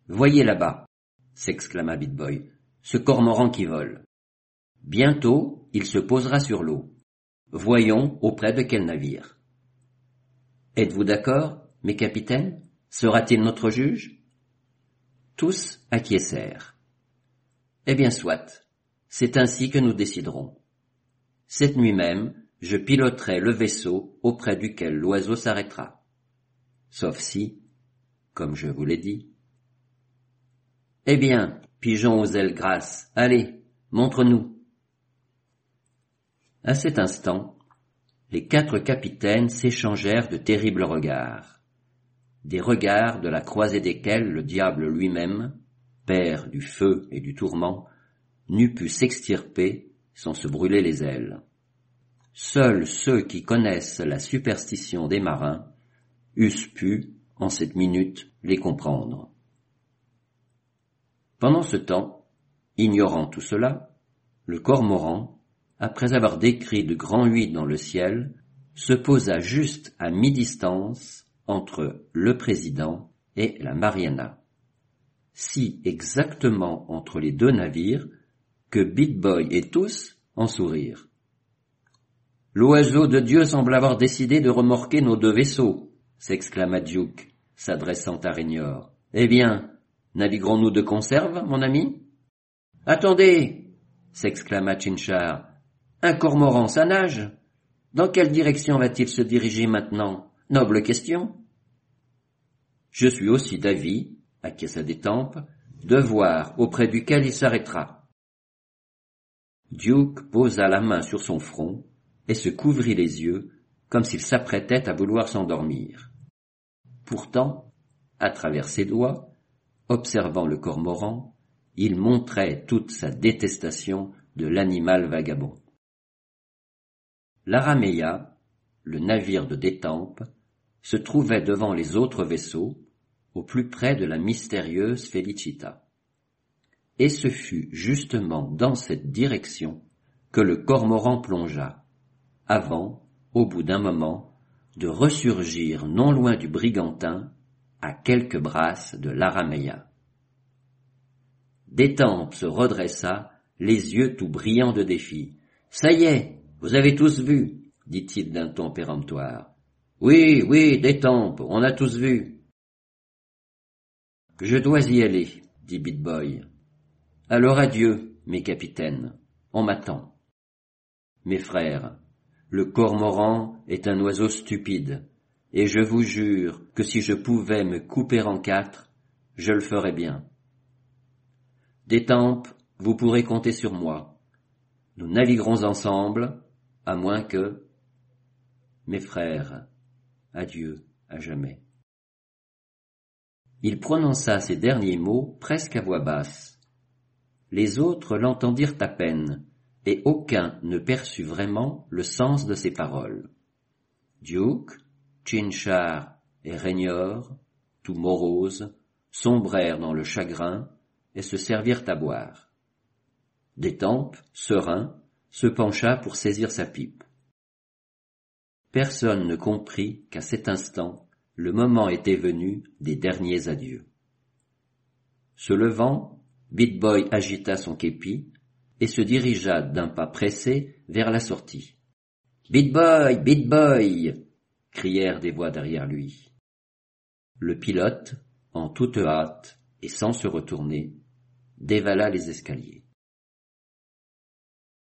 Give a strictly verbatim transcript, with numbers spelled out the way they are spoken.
Voyez là-bas, s'exclama Bit-Boy, ce cormoran qui vole. Bientôt, il se posera sur l'eau. Voyons auprès de quel navire. Êtes-vous d'accord, mes capitaines? Sera-t-il notre juge? Tous acquiescèrent. Eh bien soit, c'est ainsi que nous déciderons. Cette nuit même, je piloterai le vaisseau auprès duquel l'oiseau s'arrêtera. Sauf si, comme je vous l'ai dit. Eh bien, pigeon aux ailes grasses, allez, montre-nous. À cet instant, les quatre capitaines s'échangèrent de terribles regards. Des regards de la croisée desquels le diable lui-même, père du feu et du tourment, n'eût pu s'extirper sans se brûler les ailes. Seuls ceux qui connaissent la superstition des marins eussent pu, en cette minute, les comprendre. Pendant ce temps, ignorant tout cela, le cormoran, après avoir décrit de grands huit dans le ciel, se posa juste à mi-distance entre le président et la Mariana, si exactement entre les deux navires que Bit-Boy et tous en sourirent. L'oiseau de Dieu semble avoir décidé de remorquer nos deux vaisseaux, s'exclama Duke, s'adressant à Raynor. Eh bien, naviguerons-nous de conserve, mon ami? Attendez, s'exclama Chinchar. Un cormoran, ça nage? Dans quelle direction va-t-il se diriger maintenant? Noble question. Je suis aussi d'avis, acquiesça Détemps, de voir auprès duquel il s'arrêtera. Duke posa la main sur son front et se couvrit les yeux comme s'il s'apprêtait à vouloir s'endormir. Pourtant, à travers ses doigts, observant le cormoran, il montrait toute sa détestation de l'animal vagabond. L'Arameya, le navire de Détemps, se trouvait devant les autres vaisseaux, au plus près de la mystérieuse Félicita. Et ce fut justement dans cette direction que le cormoran plongea, avant, au bout d'un moment, de ressurgir non loin du Brigantin, à quelques brasses de l'Arameya. Détemps se redressa, les yeux tout brillants de défi. « Ça y est, vous avez tous vu, dit-il d'un ton péremptoire. « Oui, oui, Détemps, on a tous vu. »« Je dois y aller, dit Bit-Boy. Alors adieu, mes capitaines, on m'attend. Mes frères, le cormoran est un oiseau stupide, et je vous jure que si je pouvais me couper en quatre, je le ferais bien. Détemps, vous pourrez compter sur moi. Nous naviguerons ensemble, à moins que... Mes frères, adieu à jamais. Il prononça ces derniers mots presque à voix basse. Les autres l'entendirent à peine, et aucun ne perçut vraiment le sens de ces paroles. Duke, Chinchar et Raynor, tout moroses, sombrèrent dans le chagrin et se servirent à boire. Détemps, serein, se pencha pour saisir sa pipe. Personne ne comprit qu'à cet instant, le moment était venu des derniers adieux. Se levant, Bit-Boy agita son képi et se dirigea d'un pas pressé vers la sortie. « Bit-Boy, Bit-Boy » crièrent des voix derrière lui. Le pilote, en toute hâte et sans se retourner, dévala les escaliers.